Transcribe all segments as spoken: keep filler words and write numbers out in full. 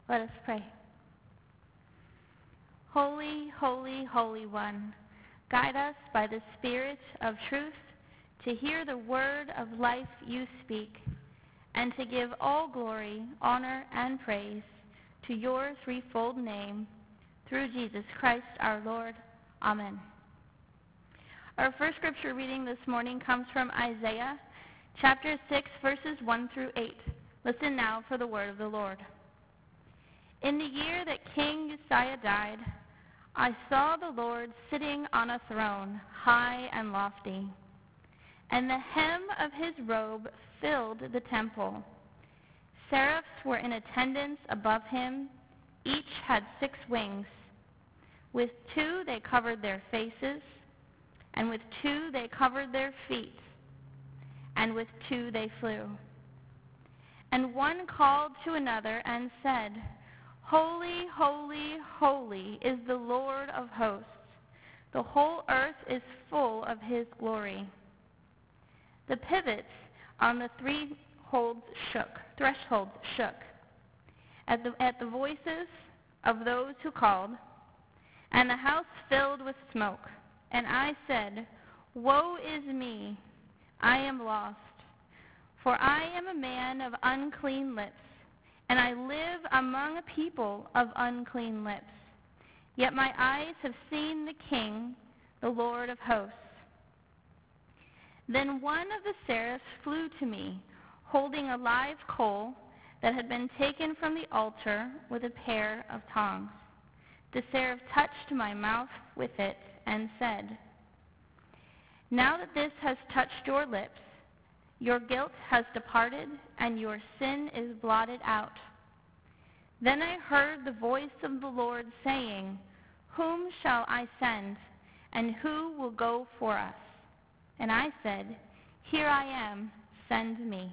Let us pray. Holy, holy, holy one, guide us by the Spirit of truth to hear the word of life you speak, and to give all glory, honor, and praise to your threefold name, through Jesus Christ our Lord. Amen. Our first scripture reading this morning comes from Isaiah chapter six, verses one through eight. Listen now for the word of the Lord. In the year that King Uzziah died, I saw the Lord sitting on a throne, high and lofty, and the hem of his robe filled the temple. Seraphs were in attendance above him. Each had six wings. With two they covered their faces, and with two they covered their feet, and with two they flew. And one called to another and said, Holy, holy, holy is the Lord of hosts. The whole earth is full of his glory. The pivots on the three holds shook, thresholds shook at the, at the voices of those who called, and the house filled with smoke. And I said, Woe is me, I am lost, for I am a man of unclean lips, and I live among a people of unclean lips. Yet my eyes have seen the King, the Lord of hosts. Then one of the seraphs flew to me, holding a live coal that had been taken from the altar with a pair of tongs. The seraph touched my mouth with it and said, Now that this has touched your lips, your guilt has departed and your sin is blotted out. Then I heard the voice of the Lord saying, Whom shall I send, and who will go for us? And I said, Here I am, send me.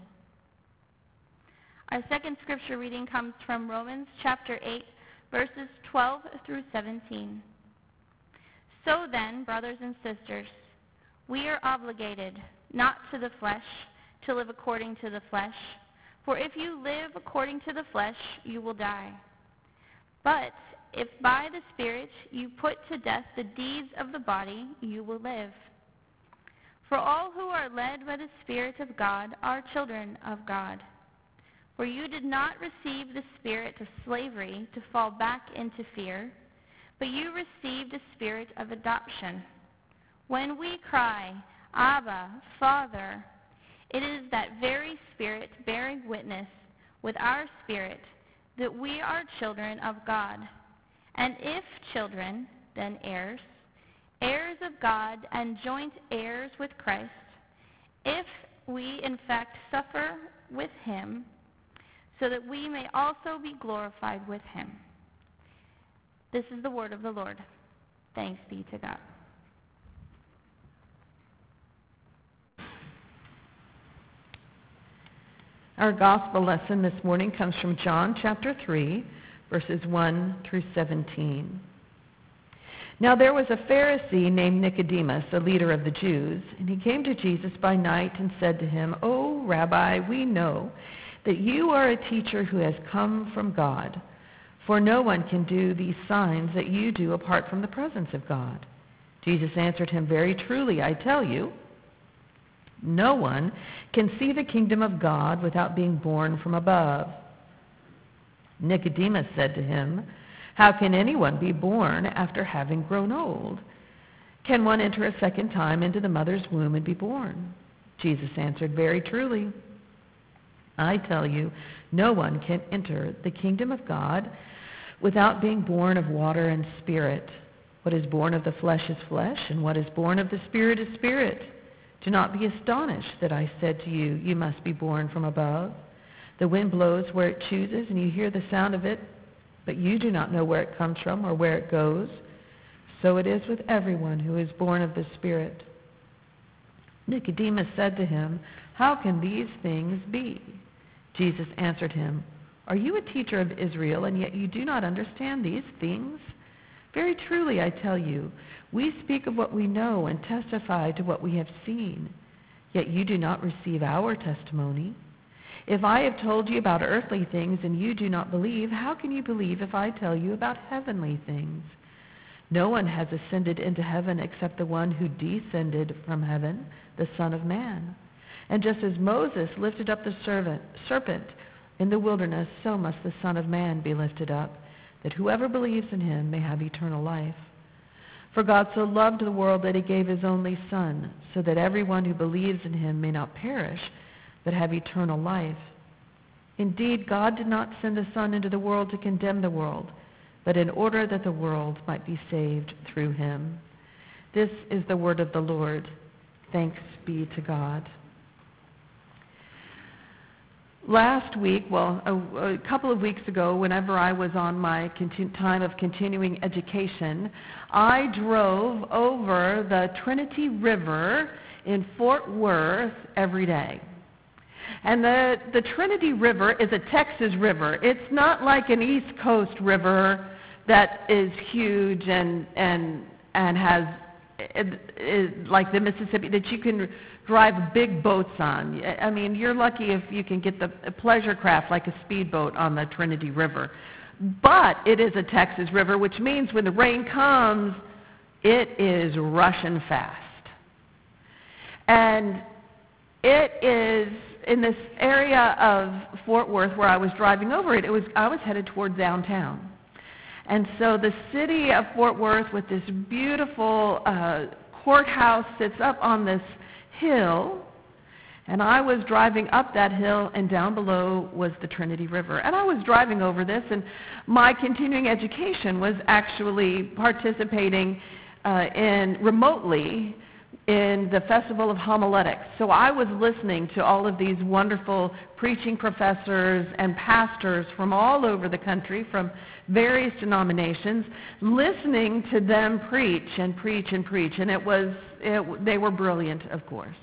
Our second scripture reading comes from Romans chapter eight, verses twelve through seventeen. So then, brothers and sisters, we are obligated, not to the flesh, to live according to the flesh. For if you live according to the flesh, you will die. But if by the Spirit you put to death the deeds of the body, you will live. For all who are led by the Spirit of God are children of God. For you did not receive the spirit of slavery to fall back into fear, but you received a spirit of adoption. When we cry, Abba, Father, it is that very Spirit bearing witness with our spirit that we are children of God. And if children, then heirs, heirs of God and joint heirs with Christ, if we in fact suffer with him, so that we may also be glorified with him. This is the word of the Lord. Thanks be to God. Our gospel lesson this morning comes from John chapter three, verses one through seventeen. Now there was a Pharisee named Nicodemus, a leader of the Jews, and he came to Jesus by night and said to him, "O Rabbi, we know that you are a teacher who has come from God, for no one can do these signs that you do apart from the presence of God." Jesus answered him, "Very truly, I tell you, no one can see the kingdom of God without being born from above." Nicodemus said to him, "How can anyone be born after having grown old? Can one enter a second time into the mother's womb and be born?" Jesus answered, "Very truly, I tell you, no one can enter the kingdom of God without being born of water and spirit. What is born of the flesh is flesh, and what is born of the Spirit is spirit. Do not be astonished that I said to you, you must be born from above. The wind blows where it chooses, and you hear the sound of it, but you do not know where it comes from or where it goes. So it is with everyone who is born of the Spirit." Nicodemus said to him, "How can these things be?" Jesus answered him, "Are you a teacher of Israel, and yet you do not understand these things? Very truly, I tell you, we speak of what we know and testify to what we have seen, yet you do not receive our testimony. If I have told you about earthly things and you do not believe, how can you believe if I tell you about heavenly things? No one has ascended into heaven except the one who descended from heaven, the Son of Man. And just as Moses lifted up the servant, serpent in the wilderness, so must the Son of Man be lifted up, that whoever believes in him may have eternal life. For God so loved the world that he gave his only Son, so that everyone who believes in him may not perish, but have eternal life. Indeed, God did not send the Son into the world to condemn the world, but in order that the world might be saved through him. This is the word of the Lord. Thanks be to God. Last week, well, a, a couple of weeks ago, whenever I was on my continu- time of continuing education, I drove over the Trinity River in Fort Worth every day. And the, the Trinity River is a Texas river. It's not like an East Coast river that is huge and and and has it, it, like the Mississippi that you can drive big boats on. I mean, you're lucky if you can get the a pleasure craft like a speedboat on the Trinity River. But it is a Texas river, which means when the rain comes, it is rushing fast. And it is in this area of Fort Worth where I was driving over it. It was I was headed toward downtown. And so the city of Fort Worth with this beautiful uh, courthouse sits up on this hill, and I was driving up that hill, and down below was the Trinity River. And I was driving over this, and my continuing education was actually participating uh, in remotely in the Festival of Homiletics. So I was listening to all of these wonderful preaching professors and pastors from all over the country, from various denominations, listening to them preach and preach and preach. And it was, it, they were brilliant, of course.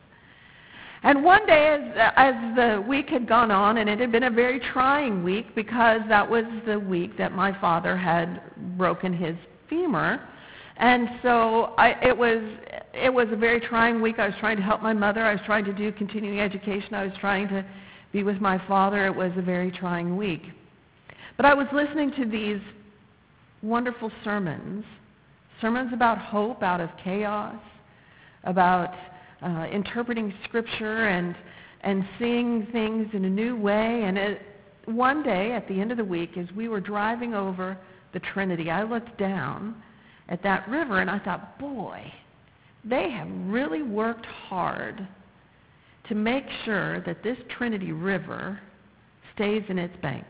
And one day, as, as the week had gone on, and it had been a very trying week because that was the week that my father had broken his femur. And so I, it was it was a very trying week. I was trying to help my mother. I was trying to do continuing education. I was trying to be with my father. It was a very trying week. But I was listening to these wonderful sermons, sermons about hope out of chaos, about uh, interpreting Scripture and and seeing things in a new way. And it, one day at the end of the week, as we were driving over the Trinity, I looked down at that river, and I thought, boy, they have really worked hard to make sure that this Trinity River stays in its banks.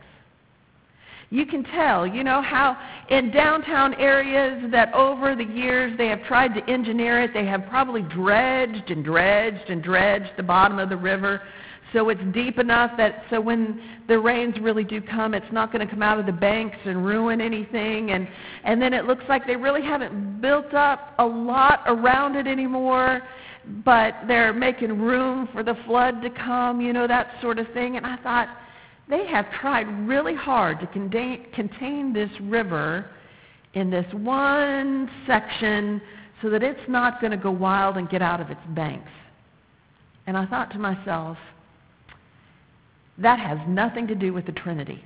You can tell, you know, how in downtown areas that over the years they have tried to engineer it. They have probably dredged and dredged and dredged the bottom of the river so it's deep enough that so when the rains really do come, it's not going to come out of the banks and ruin anything. And, and then it looks like they really haven't built up a lot around it anymore, but they're making room for the flood to come, you know, that sort of thing. And I thought, they have tried really hard to contain, contain this river in this one section so that it's not going to go wild and get out of its banks. And I thought to myself, that has nothing to do with the Trinity.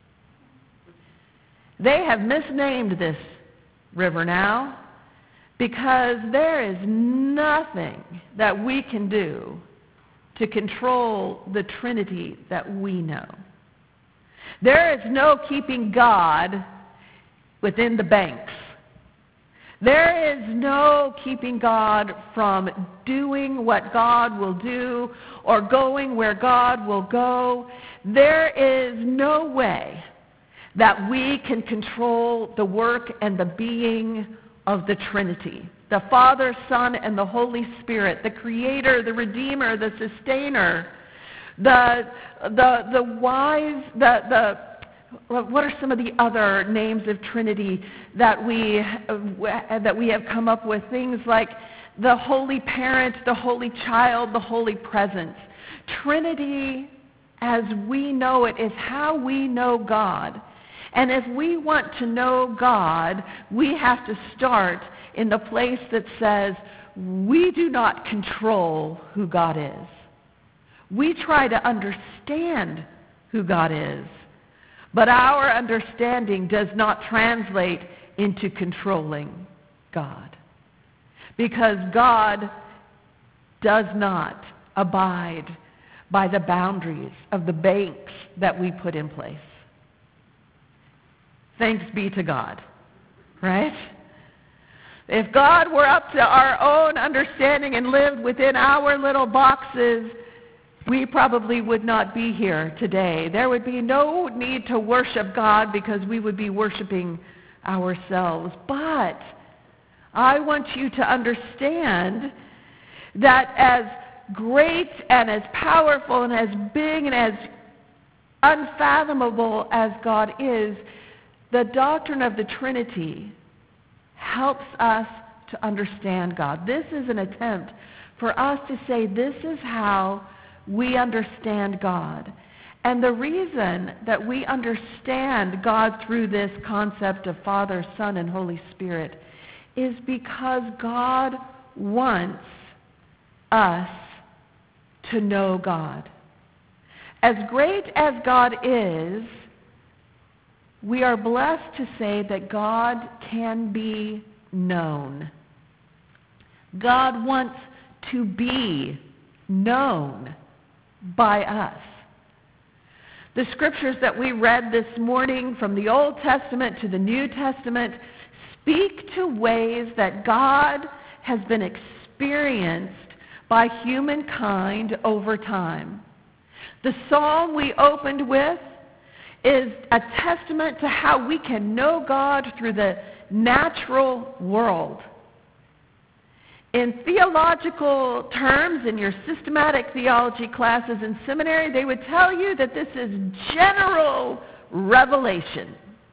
They have misnamed this river now because there is nothing that we can do to control the Trinity that we know. There is no keeping God within the banks. There is no keeping God from doing what God will do or going where God will go. There is no way that we can control the work and the being of the Trinity. The Father, Son, and the Holy Spirit, the Creator, the Redeemer, the Sustainer, the the the wise, the the what are some of the other names of Trinity that we uh, that we have come up with? Things like the Holy Parent, the Holy Child, the Holy Presence. Trinity, as we know it, is how we know God. And if we want to know God, we have to start in the place that says we do not control who God is. We try to understand who God is, but our understanding does not translate into controlling God, because God does not abide by the boundaries of the banks that we put in place. Thanks be to God, right? If God were up to our own understanding and lived within our little boxes, we probably would not be here today. There would be no need to worship God because we would be worshiping ourselves. But I want you to understand that as great and as powerful and as big and as unfathomable as God is, the doctrine of the Trinity helps us to understand God. This is an attempt for us to say this is how we understand God. And the reason that we understand God through this concept of Father, Son, and Holy Spirit is because God wants us to know God. As great as God is, we are blessed to say that God can be known. God wants to be known by us. The scriptures that we read this morning from the Old Testament to the New Testament speak to ways that God has been experienced by humankind over time. The psalm we opened with is a testament to how we can know God through the natural world. In theological terms, in your systematic theology classes in seminary, they would tell you that this is general revelation.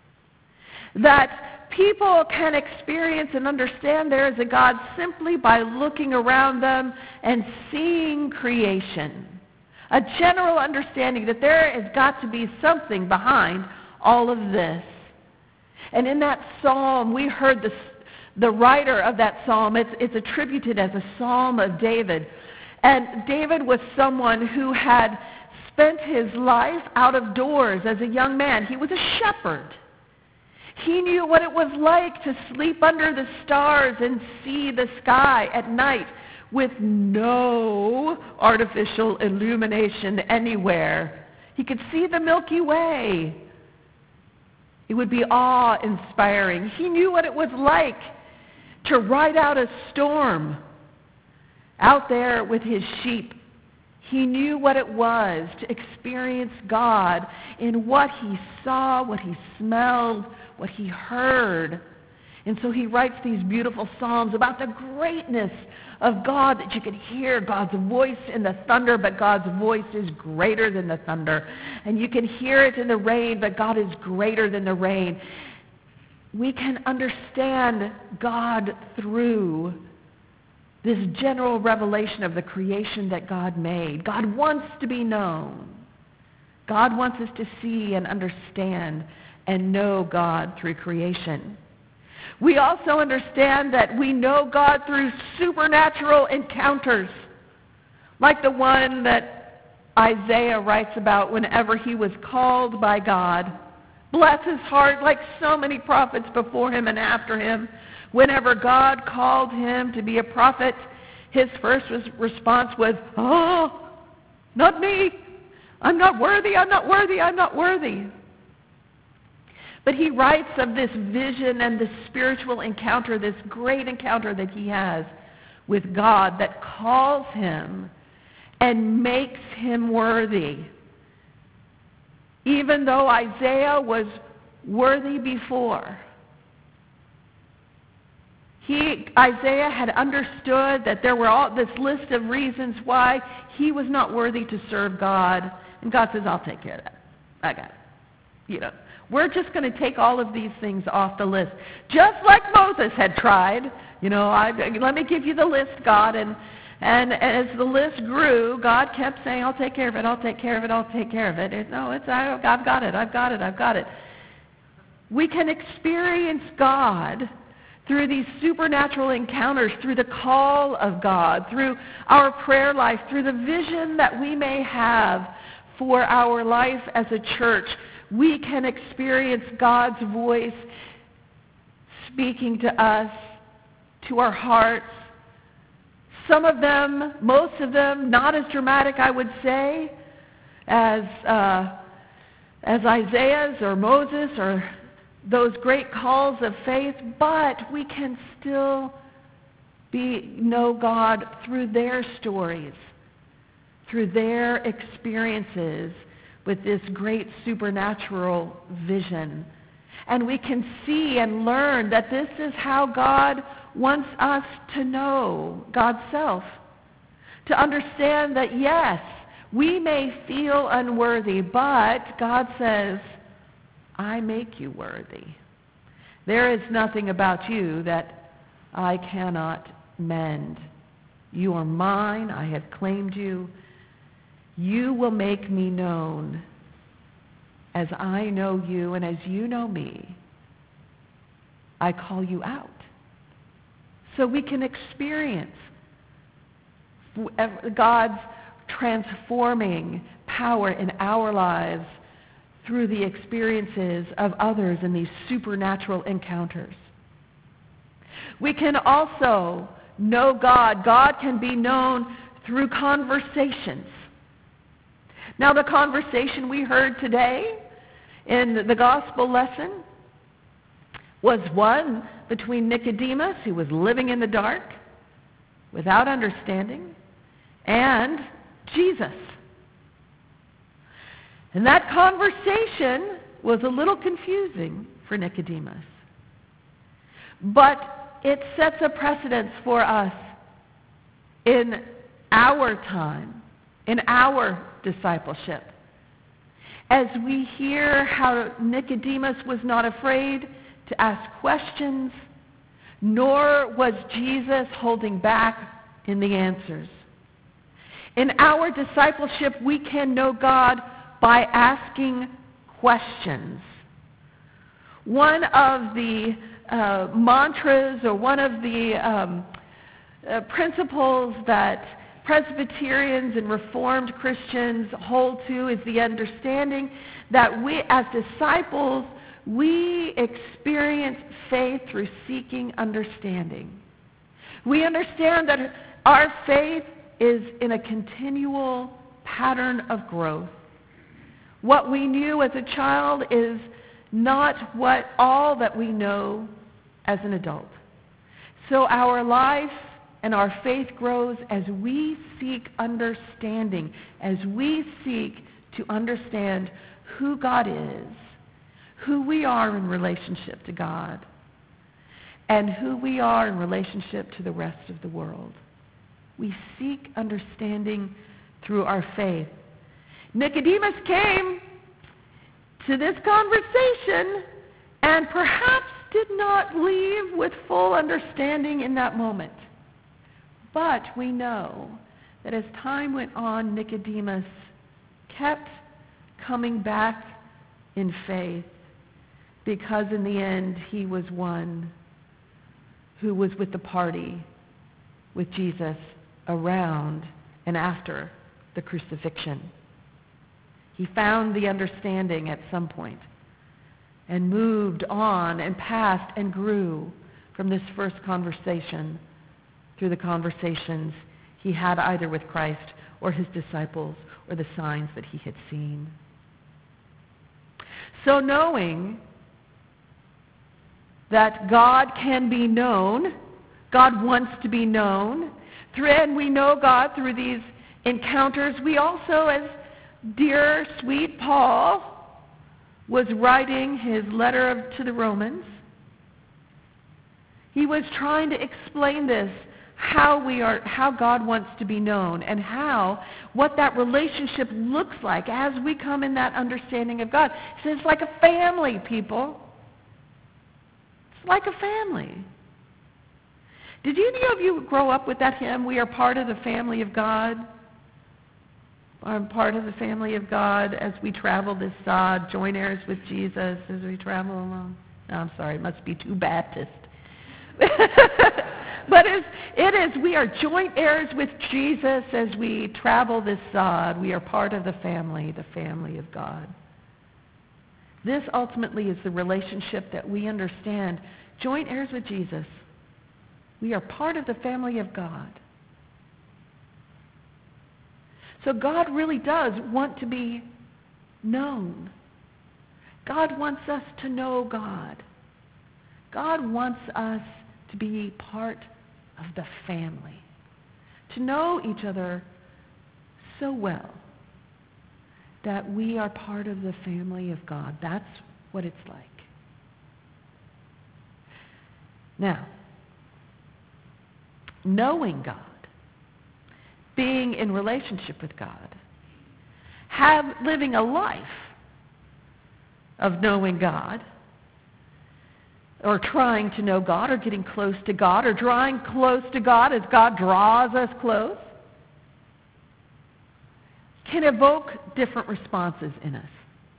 That people can experience and understand there is a God simply by looking around them and seeing creation. A general understanding that there has got to be something behind all of this. And in that psalm, we heard the, the writer of that psalm, it's, it's attributed as a psalm of David. And David was someone who had spent his life out of doors as a young man. He was a shepherd. He knew what it was like to sleep under the stars and see the sky at night with no artificial illumination anywhere. He could see the Milky Way. It would be awe-inspiring. He knew what it was like to ride out a storm out there with his sheep. He knew what it was to experience God in what he saw, what he smelled, what he heard. And so he writes these beautiful psalms about the greatness of God, that you could hear God's voice in the thunder, but God's voice is greater than the thunder. And you can hear it in the rain, but God is greater than the rain. We can understand God through this general revelation of the creation that God made. God wants to be known. God wants us to see and understand and know God through creation. We also understand that we know God through supernatural encounters, like the one that Isaiah writes about whenever he was called by God. Bless his heart, like so many prophets before him and after him. Whenever God called him to be a prophet, his first response was, "Oh, not me. I'm not worthy, I'm not worthy, I'm not worthy." But he writes of this vision and this spiritual encounter, this great encounter that he has with God that calls him and makes him worthy. Even though Isaiah was worthy before, he, Isaiah had understood that there were all this list of reasons why he was not worthy to serve God. And God says, I'll take care of that. I got it. You know. We're just going to take all of these things off the list. Just like Moses had tried. You know, I, let me give you the list, God. And, and as the list grew, God kept saying, I'll take care of it, I'll take care of it, I'll take care of it. And, no, it's, I, I've got it, I've got it, I've got it. We can experience God through these supernatural encounters, through the call of God, through our prayer life, through the vision that we may have for our life as a church, we can experience God's voice speaking to us, to our hearts. Some of them, most of them, not as dramatic, I would say, as uh, as Isaiah's or Moses or those great calls of faith, but we can still be know God through their stories, through their experiences with this great supernatural vision. And we can see and learn that this is how God wants us to know God's self. To understand that, yes, we may feel unworthy, but God says, I make you worthy. There is nothing about you that I cannot mend. You are mine. I have claimed you. You will make me known as I know you and as you know me. I call you out. So we can experience God's transforming power in our lives through the experiences of others in these supernatural encounters. We can also know God. God can be known through conversations. Now, the conversation we heard today in the gospel lesson was one between Nicodemus, who was living in the dark without understanding, and Jesus. And that conversation was a little confusing for Nicodemus. But it sets a precedence for us in our time, in our discipleship. As we hear how Nicodemus was not afraid to ask questions, nor was Jesus holding back in the answers. In our discipleship, we can know God by asking questions. One of the uh, mantras or one of the um, uh, principles that Presbyterians and Reformed Christians hold to is the understanding that we, as disciples, we experience faith through seeking understanding. We understand that our faith is in a continual pattern of growth. What we knew as a child is not what all that we know as an adult. So our life and our faith grows as we seek understanding, as we seek to understand who God is, who we are in relationship to God, and who we are in relationship to the rest of the world. We seek understanding through our faith. Nicodemus came to this conversation and perhaps did not leave with full understanding in that moment. But we know that as time went on, Nicodemus kept coming back in faith, because in the end he was one who was with the party with Jesus around and after the crucifixion. He found the understanding at some point and moved on and passed and grew from this first conversation through the conversations he had either with Christ or his disciples or the signs that he had seen. So knowing that God can be known, God wants to be known, through, and we know God through these encounters, we also, as dear, sweet Paul was writing his letter of, to the Romans, he was trying to explain this, how we are, how God wants to be known, and how, what that relationship looks like as we come in that understanding of God. He says it's like a family, people. It's like a family. Did any of you grow up with that hymn, "We are part of the family of God"? I'm part of the family of God as we travel this sod, joint heirs with Jesus as we travel along. No, I'm sorry, it must be too Baptist. But it is, it is, we are joint heirs with Jesus as we travel this sod. We are part of the family, the family of God. This ultimately is the relationship that we understand. Joint heirs with Jesus. We are part of the family of God. So God really does want to be known. God wants us to know God. God wants us to be part of the family, to know each other so well that we are part of the family of God. That's what it's like. Now, knowing God, being in relationship with God, have living a life of knowing God, or trying to know God, or getting close to God, or drawing close to God as God draws us close, can evoke different responses in us.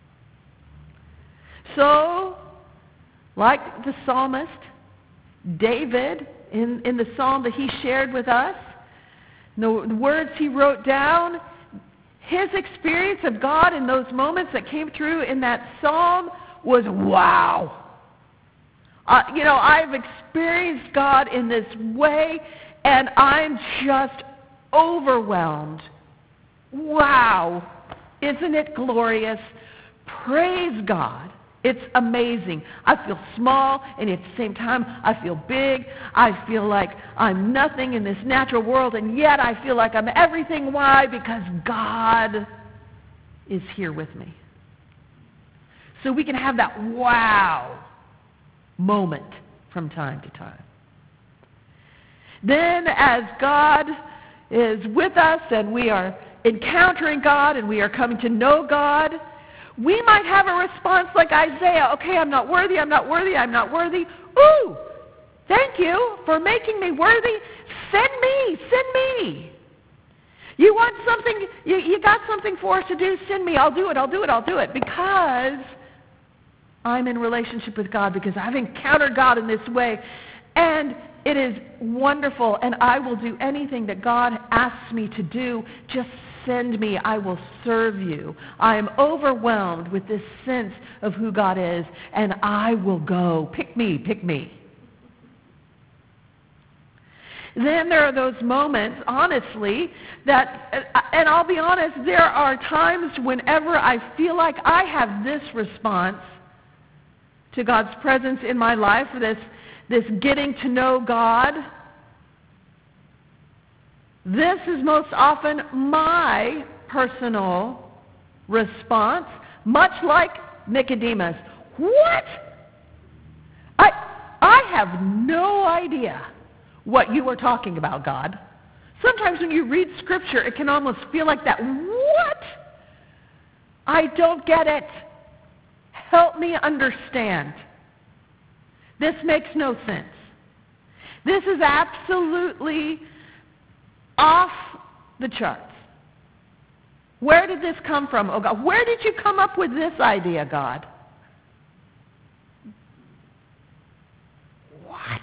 So, like the psalmist, David, in, in the psalm that he shared with us, the, the words he wrote down, his experience of God in those moments that came through in that psalm was wow. Uh, you know, I've experienced God in this way, and I'm just overwhelmed. Wow. Isn't it glorious? Praise God. It's amazing. I feel small, and at the same time, I feel big. I feel like I'm nothing in this natural world, and yet I feel like I'm everything. Why? Because God is here with me. So we can have that wow moment from time to time. Then as God is with us and we are encountering God and we are coming to know God, we might have a response like Isaiah. Okay, I'm not worthy, I'm not worthy, I'm not worthy. Ooh, thank you for making me worthy. Send me, send me. You want something, you, you got something for us to do, send me. I'll do it, I'll do it, I'll do it. Because I'm in relationship with God, because I've encountered God in this way. And it is wonderful, and I will do anything that God asks me to do. Just send me. I will serve you. I am overwhelmed with this sense of who God is, and I will go. Pick me, pick me. Then there are those moments, honestly, that, and I'll be honest, there are times whenever I feel like I have this response to God's presence in my life, this, this getting to know God. This is most often my personal response, much like Nicodemus. What? I, I have no idea what you are talking about, God. Sometimes when you read Scripture, it can almost feel like that. What? I don't get it. Help me understand. This makes no sense. This is absolutely off the charts. Where did this come from, oh God? Where did you come up with this idea, God? What?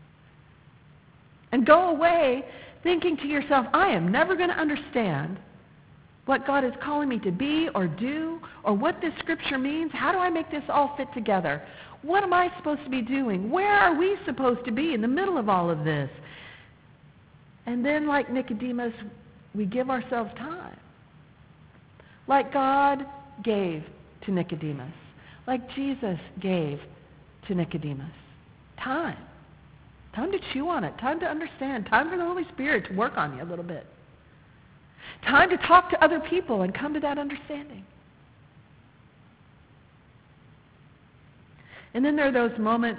And go away thinking to yourself, I am never going to understand what God is calling me to be or do, or what this Scripture means. How do I make this all fit together? What am I supposed to be doing? Where are we supposed to be in the middle of all of this? And then, like Nicodemus, we give ourselves time. Like God gave to Nicodemus. Like Jesus gave to Nicodemus. Time. Time to chew on it. Time to understand. Time for the Holy Spirit to work on you a little bit. Time to talk to other people and come to that understanding. And then there are those moments,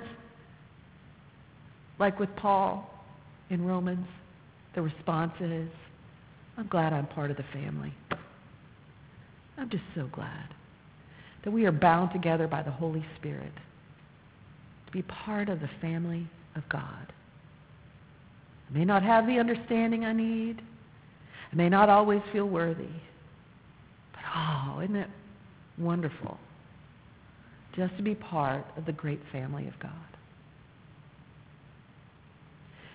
like with Paul in Romans, the response is, I'm glad I'm part of the family. I'm just so glad that we are bound together by the Holy Spirit to be part of the family of God. I may not have the understanding I need. I may not always feel worthy. But oh, isn't it wonderful just to be part of the great family of God?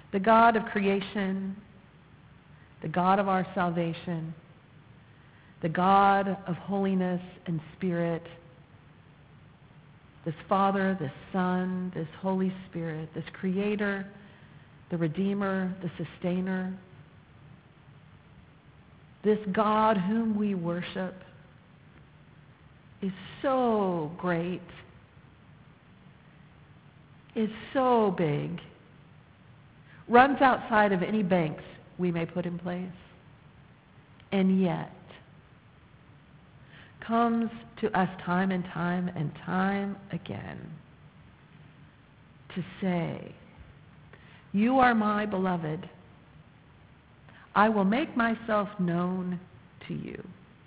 the God of creation, the God of our salvation, the God of holiness and spirit, this Father, this Son, this Holy Spirit, this Creator, the Redeemer, the Sustainer, this God whom we worship is so great, is so big, runs outside of any banks we may put in place, and yet comes to us time and time and time again to say, you are my beloved. I will make myself known to you.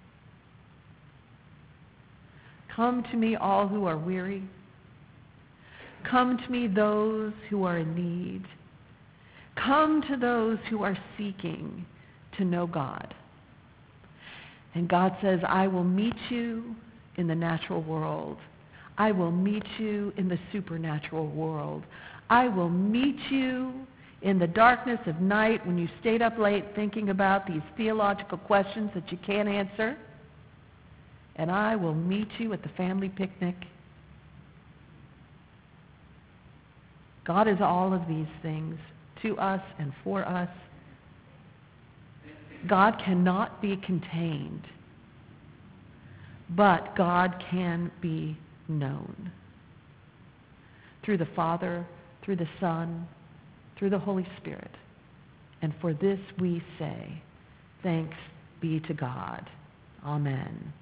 Come to me, all who are weary. Come to me, those who are in need. Come to those who are seeking to know God. And God says, I will meet you in the natural world. I will meet you in the supernatural world. I will meet you in the darkness of night when you stayed up late thinking about these theological questions that you can't answer. And I will meet you at the family picnic. God is all of these things to us and for us. God cannot be contained, but God can be known through the Father, through the Son, through the Holy Spirit. And for this we say, thanks be to God. Amen.